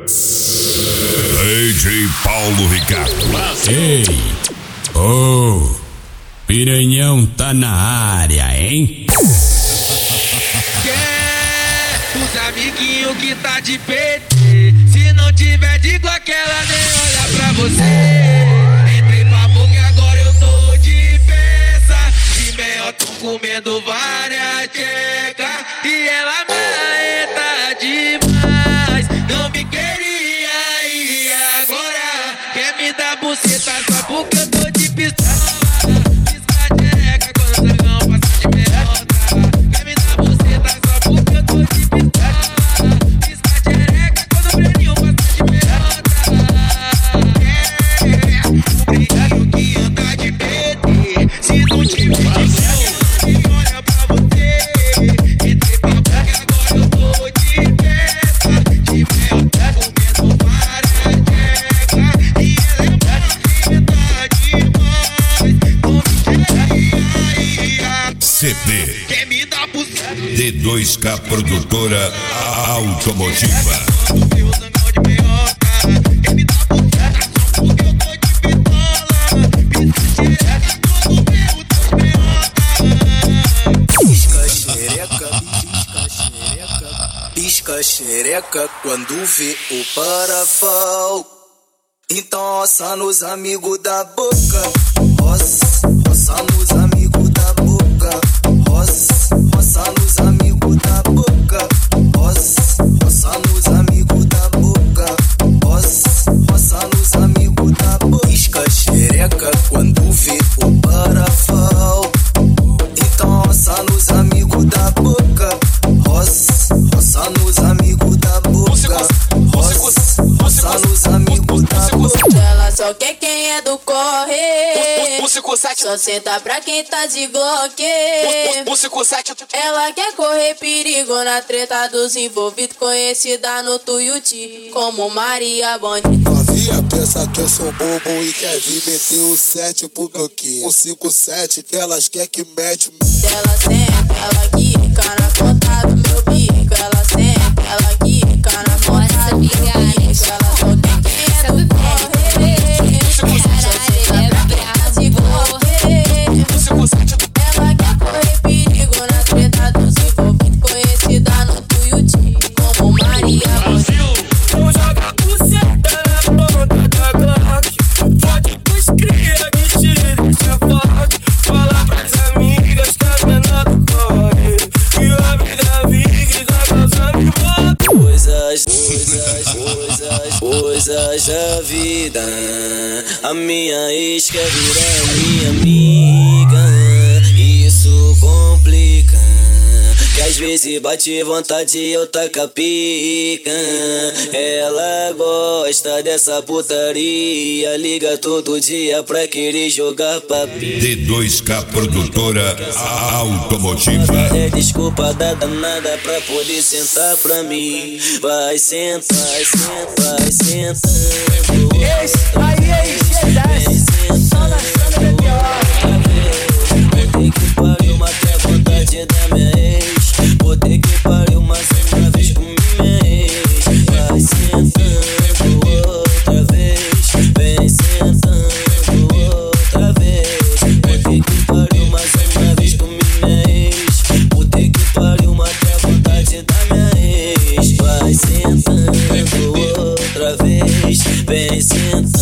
DJ Paulo Ricardo. Ei, Piranhão tá na área, hein? Os amiguinhos que tá de PT, se não tiver de Glock, ela nem olha pra você. Entrei pra boca, agora eu tô de peça. De mel tô comendo várias tchecas e ela marreta demais. Não me queria e agora quer me dar buceta só porque eu tô de pistola. CD D2K Produtora Automotiva. Pisca xereca quando vê o parafal. Então roça nos amigos da boca. Roça nos amigos da boca. Roça nos amigos da boca. Roça nos amigos da boca. Roça nos amigos da boca. Pisca xereca quando vê o parafal. Então roça nos amigos da boca. Roça nos amigos da boca. Roça nos amigos da boca. Ela só quer quem é do corre. Só senta pra quem tá de Glock. Ela quer correr perigo na treta dos envolvidos, conhecida no Tuiuti como Maria Bonde. Novinha pensa que eu sou bobo e quer vir meter o 7 pro bloquinho. O 5-7 que elas quer que mete. Ela senta, ela quica na ponta do meu bico. Ela senta, ela quica na ponta do meu bico. Ela só quer quem é do corre. Ela quer correr perigo na treta dos envolvidos, conhecida no Tuiuti como Maria Bonde. Vou jogar buceta na ponta da Glock. Pode pros cria que te deixa forte. Fala pras amigas que a menor do corre. E a vida vive da causa me bota. Coisas da vida. A minha ex quer virar minha amiga. Isso complica, que às vezes bate vontade e eu taca pica. Ela gosta dessa putaria, liga todo dia pra querer jogar papinha. D2K Produtora Automotiva. É desculpa da danada pra poder sentar pra mim. Vai sentar, vai sentando. Só na cena da pior. Botei que pariu, matei a vontade da minha ex. Botei que pariu, mais uma vez com minha ex. Vai sentando outra vez. Vem sentando outra vez. Botei que pariu, mais uma vez com minha ex. Botei que pariu, matei a vontade da minha ex. Vai sentando outra vez. Vem sentando.